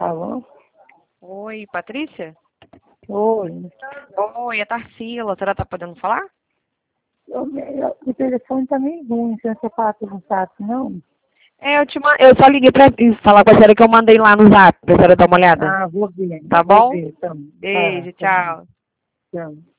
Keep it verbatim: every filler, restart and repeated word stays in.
Alô? Oi, Patrícia? Oi. Oi, é Tarsila. A senhora tá podendo falar? Eu, eu, o telefone tá meio ruim, você não fala pelo zap, não? É, eu, te ma... eu só liguei pra falar com a senhora que eu mandei lá no zap, pra senhora dar uma olhada. Ah, vou ver. Tá Vou bom? ver, então. Tá, Beijo, tá. tchau. Tchau.